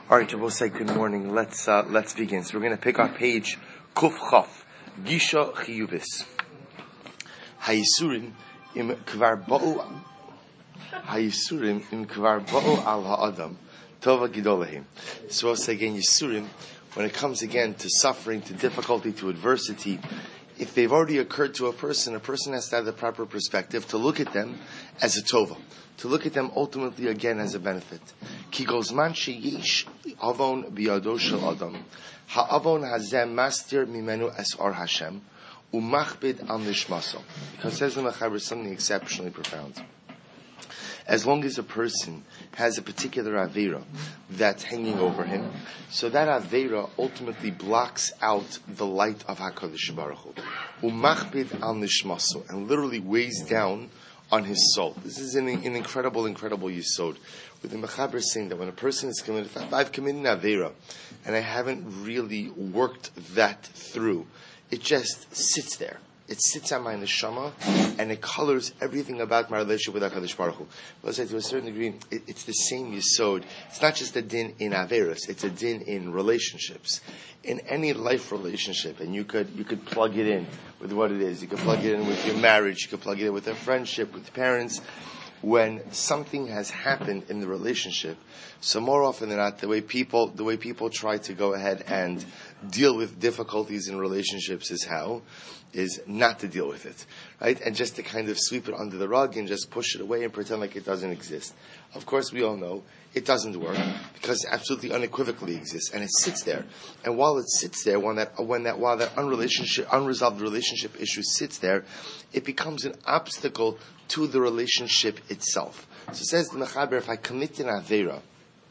All right, we'll say good morning. Let's begin. So we're going to pick up page Kuf Chaf, Gisha Chiyubis. Hayisurim im kvar ba'u al ha'adam tova gidolahim. So we'll say again, Yisurim, when it comes again to suffering, to difficulty, to adversity, if they've already occurred to a person has to have the proper perspective to look at them as a tova, to look at them ultimately again as a benefit. Ki gozman sheyesh avon biyado shel adam, ha'avon hazem mastir mimenu esar Hashem, umachbid al nishmaso. Because says the Mechaber something exceptionally profound. As long as a person has a particular Aveira that's hanging over him, so that Aveira ultimately blocks out the light of HaKadosh Baruch Hu. Umachbid al nishmaso, and literally weighs down on his soul. This is an incredible yesod. With the Mechaber is saying that when a person is committed, if I've committed an Aveira, and I haven't really worked that through, it just sits there. It sits on my neshama, and it colors everything about my relationship with HaKadosh Baruch Hu. Let's say to a certain degree, it's the same yesod. It's not just a din in Averos, it's a din in relationships. In any life relationship, and you could plug it in with what it is. You could plug it in with your marriage, you could plug it in with a friendship, with parents. When something has happened in the relationship, so more often than not, the way people try to go ahead and deal with difficulties in relationships is not to deal with it, right? And just to kind of sweep it under the rug and just push it away and pretend like it doesn't exist. Of course, we all know it doesn't work because it absolutely unequivocally exists, and it sits there. And while it sits there, while that unresolved relationship issue sits there, it becomes an obstacle to the relationship itself. So it says the Mechaber, if I commit an Aveira,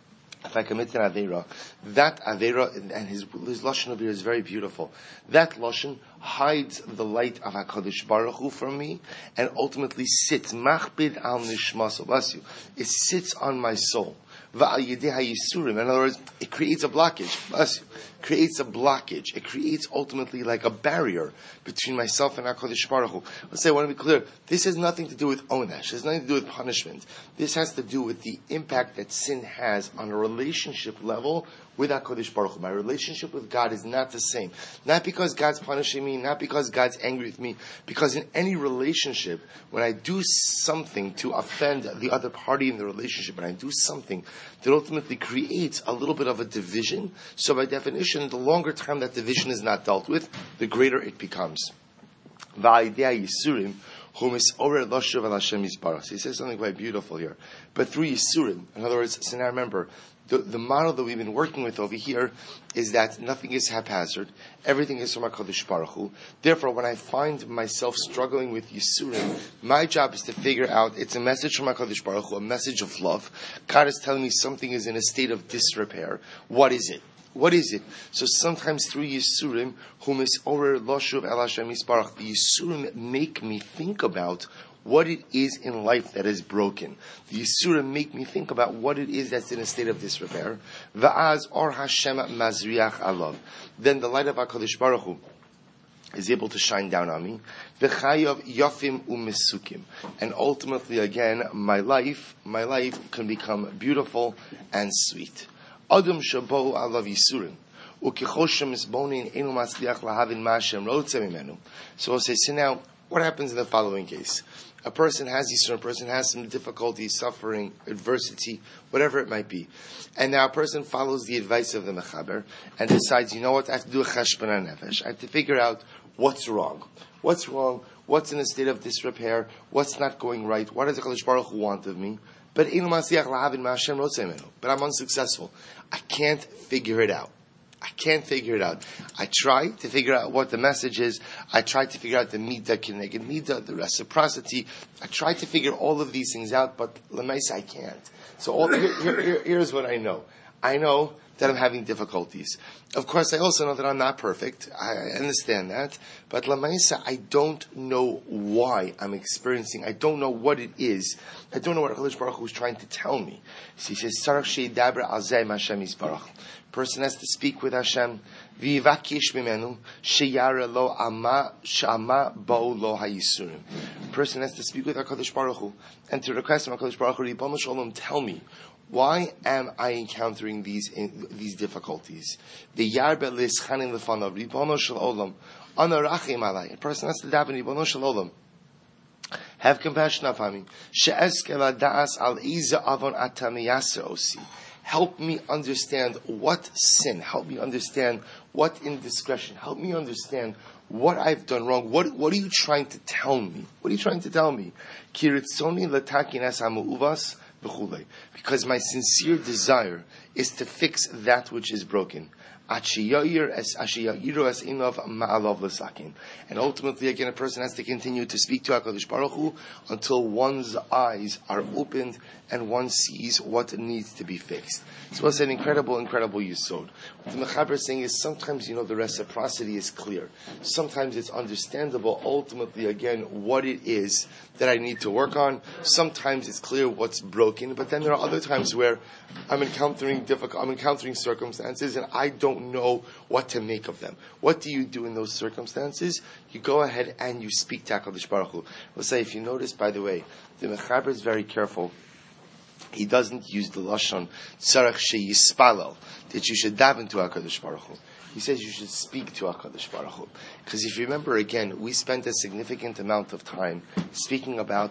that Aveira, and his Lashon over here is very beautiful. That Lashon hides the light of HaKadosh Baruch Hu from me, and ultimately sits, machbid al nishmaso, bless you, it sits on my soul. In other words, it creates a blockage. Bless you. It creates ultimately like a barrier between myself and HaKadosh Baruch Hu. Let's say, I want to be clear, this has nothing to do with onesh. It has nothing to do with punishment. This has to do with the impact that sin has on a relationship level with HaKadosh Baruch Hu. My relationship with God is not the same. Not because God's punishing me, not because God's angry with me, because in any relationship, when I do something to offend the other party in the relationship, and I do something that ultimately creates a little bit of a division, so by definition, the longer time that division is not dealt with, the greater it becomes. He says something quite beautiful here. But through Yisurim, in other words, so now remember, the model that we've been working with over here is that nothing is haphazard. Everything is from HaKadosh Baruch Hu. Therefore, when I find myself struggling with Yisurim, my job is to figure out, it's a message from HaKadosh Baruch Hu, a message of love. God is telling me something is in a state of disrepair. What is it? So sometimes through Yisurim, the Yisurim make me think about what it is in life that is broken. The Yisurim make me think about what it is that's in a state of disrepair. Va'az or Hashem mazriach alav. Then the light of HaKadosh Baruch Hu is able to shine down on me. V'chayav yafim u'mesukim. And ultimately, again, my life can become beautiful and sweet. Adam shabo alav Yisurim. So we'll say, so now, what happens in the following case? A person has Yisurim, a person has some difficulty, suffering, adversity, whatever it might be. And now a person follows the advice of the Mechaber and decides, you know what, I have to do a cheshbon nefesh. I have to figure out what's wrong. What's in a state of disrepair? What's not going right? What does the HaKadosh Baruch Hu want of me? But I'm unsuccessful. I can't figure it out. I try to figure out what the message is. I try to figure out the midah, kineged midah, the reciprocity. I try to figure all of these things out, but l'maisa I can't. So here's what I know. I know that I'm having difficulties. Of course, I also know that I'm not perfect. I understand that. But l'maisa, I don't know why I'm experiencing. I don't know what it is. I don't know what HaKadosh Baruch Hu is trying to tell me. So he says, Sarach she'yidaber al zeh Hashem yisbarach. Person has to speak with Hashem. V'yivakish mimenu sheyara lo ama bo lo hayisurim. Person has to speak with HaKadosh Baruch Hu and to request from HaKadosh Baruch Hu, Ribono Shalom, tell me Why am I encountering these difficulties? The yarbe lischanim lefanav ribono shel olam ana rachim alai. A person has to daven ribono shel olam. Have compassion upon me. She'eskel da'as al iza avon atamiyasa osi. Help me understand what sin. Help me understand what indiscretion. Help me understand what I've done wrong. What are you trying to tell me? What are you trying to tell me? Kiritzoni latakinas hamu'uvas b'chulei. Because my sincere desire is to fix that which is broken. And ultimately, again, a person has to continue to speak to HaKadosh Baruch Hu until one's eyes are opened and one sees what needs to be fixed. So it's an incredible yesod. What the Mechaber is saying is sometimes, the reciprocity is clear. Sometimes it's understandable, ultimately, again, what it is that I need to work on. Sometimes it's clear what's broken, but then there are other times where I'm encountering circumstances and I don't know what to make of them. What do you do in those circumstances? You go ahead and you speak to HaKadosh Baruch Hu. We'll say, if you notice, by the way, the Mechaber is very careful. He doesn't use the lashon tzarech sheyispalel, that you should daven to HaKadosh Baruch Hu. He says you should speak to HaKadosh Baruch Hu. Because if you remember, again, we spent a significant amount of time speaking about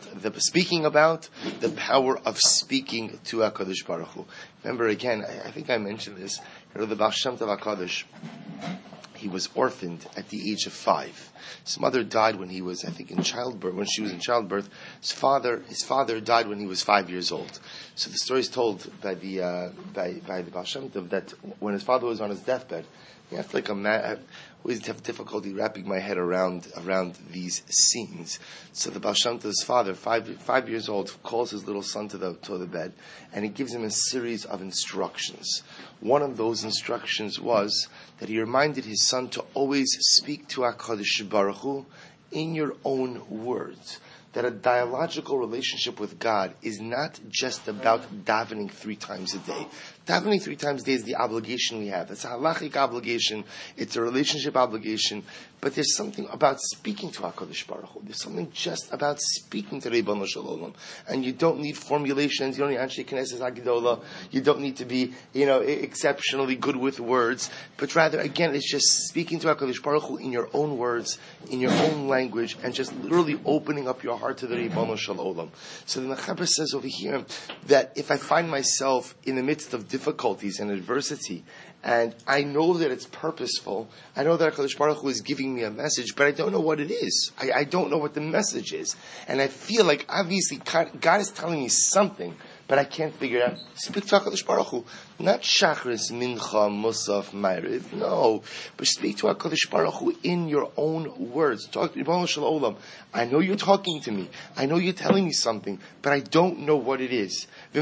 the power of speaking to HaKadosh Baruch Hu. Remember, again, I think I mentioned this. The Baal Shem Tov HaKadosh, he was orphaned at the age of 5. His mother died when he was, I think, in childbirth. When she was in childbirth, his father died when he was 5 years old. So the story is told by the Baal Shem Tov that when his father was on his deathbed, he had I always have difficulty wrapping my head around these scenes. So the Baal Shem Tov's father, 5 years old, calls his little son to the bed, and he gives him a series of instructions. One of those instructions was that he reminded his son to always speak to HaKadosh Baruch Hu in your own words. That a dialogical relationship with God is not just about davening 3 times a day. Davening 3 times a day is the obligation we have. It's a halachic obligation. It's a relationship obligation. But there's something about speaking to HaKadosh Baruch Hu. There's something just about speaking to Ribono Shel Olam. And you don't need formulations. You don't need Anshe Knesset HaGedolah. You don't need to be, exceptionally good with words. But rather, again, it's just speaking to HaKadosh Baruch Hu in your own words, in your own language, and just literally opening up your heart to the Ribono Shel Olam. So the Mechaber says over here that if I find myself in the midst of difficulties and adversity, and I know that it's purposeful, I know that HaKadosh Baruch Hu is giving me a message, but I don't know what it is. I don't know what the message is. And I feel like obviously God is telling me something, but I can't figure it out. Speak to HaKadosh Baruch Hu. Not Shachris, Mincha, Musaf, Ma'ariv. No. But speak to HaKadosh Baruch Hu in your own words. Talk to Ribono Shel Olam. I know you're talking to me. I know you're telling me something, but I don't know what it is. So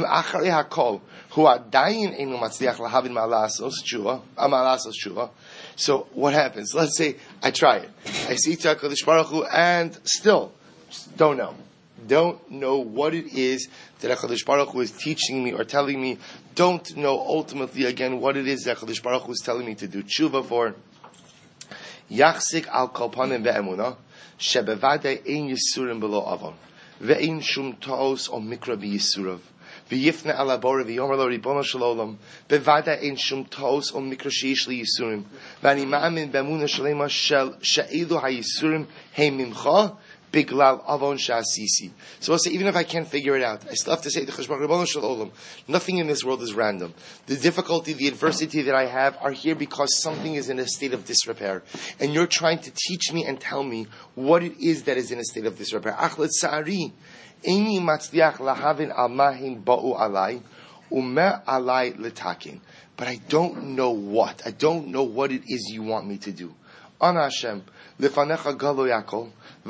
what happens? Let's say I try it. I see to HaKadosh Baruch Hu and still don't know. Don't know what it is that HaKadosh Baruch Hu is teaching me or telling me. Don't know ultimately again what it is that HaKadosh Baruch Hu is telling me to do tshuva for. Yachzik al kol panim be'emunah shebevadei ein yisurim below avon ve'ein shum ta'os o mikra b'yisurav v'yifne ala bore v'yomer lo ribono shel olam bevadei ein shum ta'os o mikra sheish li yisurim v'ani ma'amin be'emunah shalema she'elu ha'yisurim hei mimcha Biglal avon sha'asisi. So I'll say, even if I can't figure it out, I still have to say, Ribono Shel Olam, nothing in this world is random. The difficulty, the adversity that I have are here because something is in a state of disrepair. And you're trying to teach me and tell me what it is that is in a state of disrepair. Achlet sa'ari, eini matzliach lahavin al mahim ba'u alai, u'me alai letakin. But I don't know what. I don't know what it is you want me to do. Ana Hashem, lefanecha galo yakol,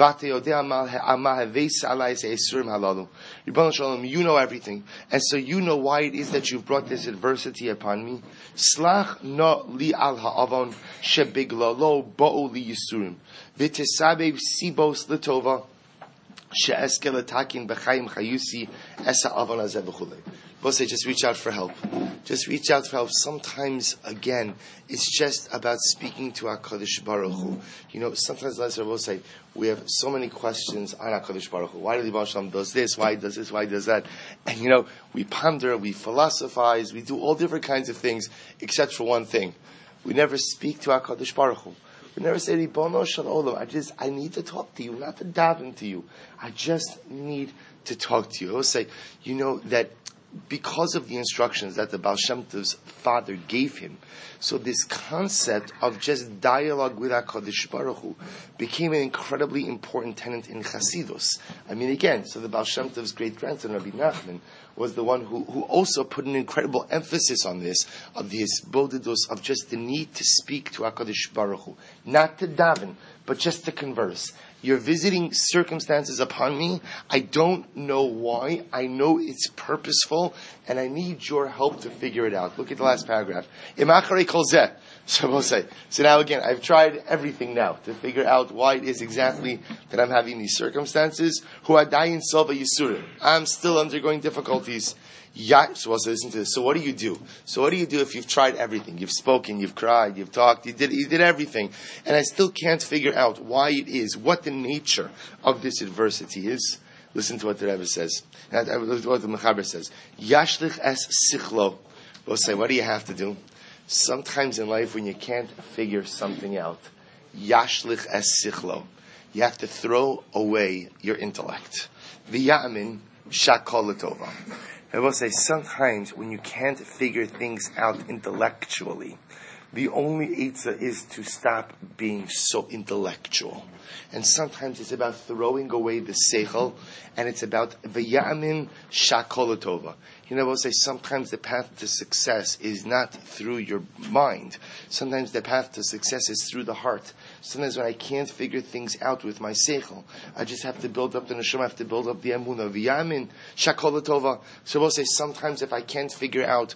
you know everything, and so you know why it is that you've brought this adversity upon me. Slach no li al ha'avon shebiglalo bo'u li yisurim v'tesabev sibos l'tova she'eskel atakin b'chayim chayusi esa avon hazeh v'chulei. We'll say just reach out for help. Just reach out for help. Sometimes, again, it's just about speaking to HaKadosh Baruch Hu. Sometimes, let's will say, we have so many questions on HaKadosh Baruch Hu. Why did Yibam Shalom does this? Why does this? Why does that? And, we ponder, we philosophize, we do all different kinds of things, except for one thing. We never speak to HaKadosh Baruch Hu. We never say, Ribono Shel Olam, I need to talk to you, not to daven to you. I just need to talk to you. I will say, that because of the instructions that the Baal Shem Tov's father gave him, so this concept of just dialogue with HaKadosh Baruch Hu became an incredibly important tenet in Chasidus. So the Baal Shem Tov's great-grandson, Rabbi Nachman, was the one who also put an incredible emphasis on this, of the hisbodedus, of just the need to speak to HaKadosh Baruch Hu. Not to daven, but just to converse. You're visiting circumstances upon me. I don't know why. I know it's purposeful, and I need your help to figure it out. Look at the last paragraph. Imacharei kol zeh. So we'll say. So now again, I've tried everything now to figure out why it is exactly that I'm having these circumstances. Hu adayin sova yisurim. I'm still undergoing difficulties. So also listen to this. So what do you do? So what do you do if you've tried everything? You've spoken, you've cried, you've talked, you did everything, and I still can't figure out why it is, what the nature of this adversity is. Listen to what the Rebbe says. What the Mechaber says. Yashlich es sichlo. We'll say, what do you have to do? Sometimes in life when you can't figure something out, yashlich es sichlo. You have to throw away your intellect. V'yamin shakol l'tova. I will say, sometimes when you can't figure things out intellectually, the only eitzah is to stop being so intellectual. And sometimes it's about throwing away the seichel, and it's about v'yamin shakol l'tova. I will say, sometimes the path to success is not through your mind. Sometimes the path to success is through the heart. Sometimes when I can't figure things out with my seichel, I just have to build up the neshama, I have to build up the emunah. V'yamin shakol l'tova. So we'll say, sometimes if I can't figure out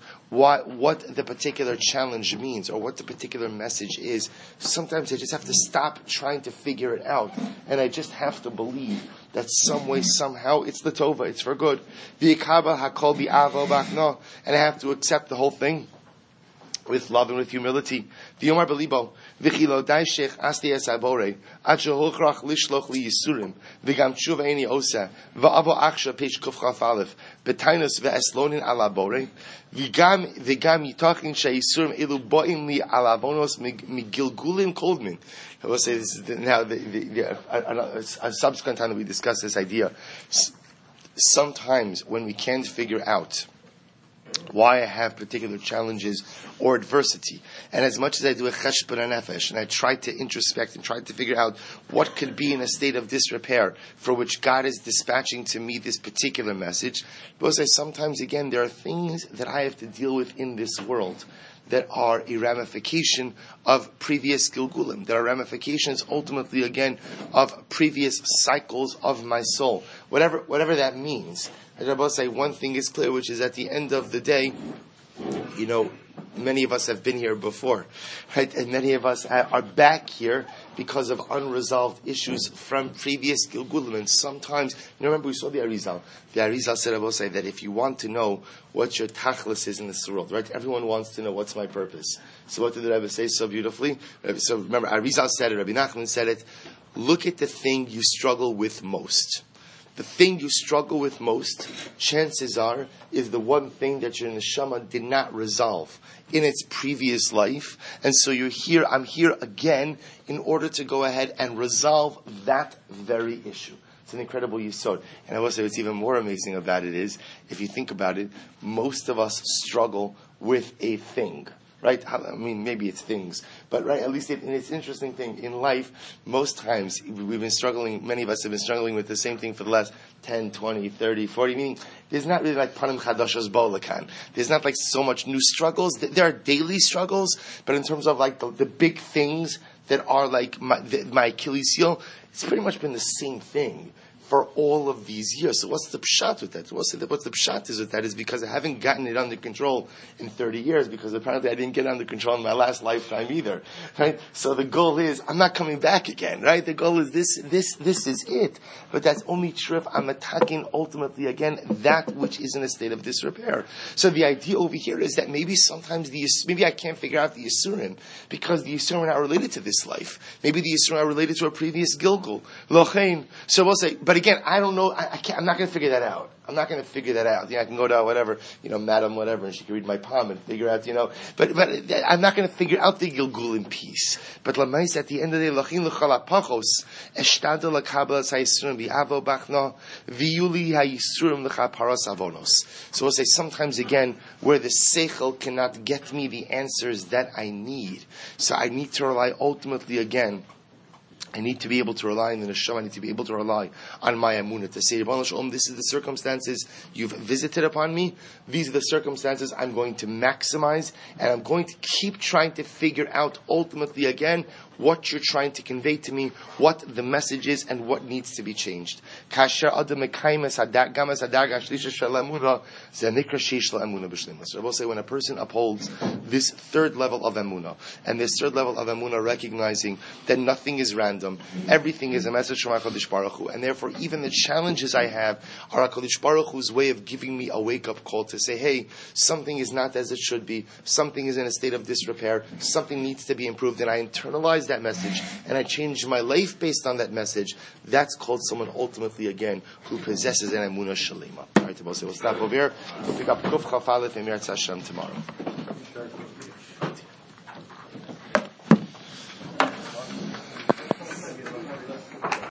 what the particular challenge means or what the particular message is, sometimes I just have to stop trying to figure it out, and I just have to believe that some way, somehow, it's the tova, it's for good. V'yikabel hakol bi'avo b'achno, and I have to accept the whole thing with love and with humility. V'yomar belibo, v'chilo daishech asti es abore, ad sheholchrach lishloch li yisurim, v'gam tshuva eini osa, v'avo achsha peish kuf chaf aleph, b'tainus v'eslonin ala bore, v'gam yitachin she'yisurim elu bo'im li ala vonos migilgulim koldmin. I will say this is now a subsequent time that we discuss this idea. Sometimes when we can't figure out why I have particular challenges or adversity, and as much as I do a cheshbon nefesh, and I try to introspect and try to figure out what could be in a state of disrepair for which God is dispatching to me this particular message, because sometimes again there are things that I have to deal with in this world that are a ramification of previous Gilgulim, that are ramifications ultimately again of previous cycles of my soul. Whatever that means. I will say one thing is clear, which is at the end of the day, many of us have been here before, right? And many of us are back here because of unresolved issues from previous Gilgulim. And sometimes, remember we saw the Arizal. The Arizal said, I will say that if you want to know what your tachlis is in this world, right? Everyone wants to know what's my purpose. So what did the Rebbe say so beautifully? So remember, Arizal said it, Rabbi Nachman said it. Look at the thing you struggle with most. The thing you struggle with most, chances are, is the one thing that your neshama did not resolve in its previous life. And so I'm here again in order to go ahead and resolve that very issue. It's an incredible yisod. And I will say what's even more amazing about it is, if you think about it, most of us struggle with a thing. Right? I mean, maybe it's things. But right, at least it's an interesting thing. In life, most times, we've been struggling, many of us have been struggling with the same thing for the last 10, 20, 30, 40, meaning there's not really like panim chadashos bolakan. There's not like so much new struggles. There are daily struggles, but in terms of like the big things that are like my Achilles heel, it's pretty much been the same thing for all of these years. So what's the pshat with that? What's the pshat is with that is because I haven't gotten it under control in 30 years, because apparently I didn't get it under control in my last lifetime either, right? So the goal is, I'm not coming back again, right? The goal is this is it. But that's only true if I'm attacking ultimately, again, that which is in a state of disrepair. So the idea over here is that maybe sometimes maybe I can't figure out the Yisurim, because the Yisurim are not related to this life. Maybe the Yisurim are related to a previous Gilgul. Lochein. So we'll say, but again, I don't know, I'm not going to figure that out. I'm not going to figure that out. I can go to whatever, madam, whatever, and she can read my palm and figure out, but I'm not going to figure out the Gilgul in peace. But Lamais, at the end of the day, Lachin Luchala Pachos, Eshtadel Lakabelas HaYisurim Bi'avo Bachna, Viyuli HaYisurim L'Chaparas Avonos. So we'll say sometimes again, where the Seichel cannot get me the answers that I need. So I need to rely ultimately again, I need to be able to rely on the neshama. I need to be able to rely on my emunah to say, Ribono Shel Olam, this is the circumstances you've visited upon me. These are the circumstances I'm going to maximize, and I'm going to keep trying to figure out ultimately again what you're trying to convey to me, what the message is, and what needs to be changed. So I will say, when a person upholds this third level of emunah, and this third level of emunah recognizing that nothing is random, everything is a message from HaKadosh Baruch Hu, and therefore even the challenges I have are HaKadosh Baruch Hu's way of giving me a wake-up call to say, hey, something is not as it should be, something is in a state of disrepair, something needs to be improved, and I internalize that message, and I change my life based on that message. That's called someone ultimately, again, who possesses an emunah shalema. All right, we'll stop over here. We'll pick up Kuf Chaf Aleph and Meretz Hashem tomorrow.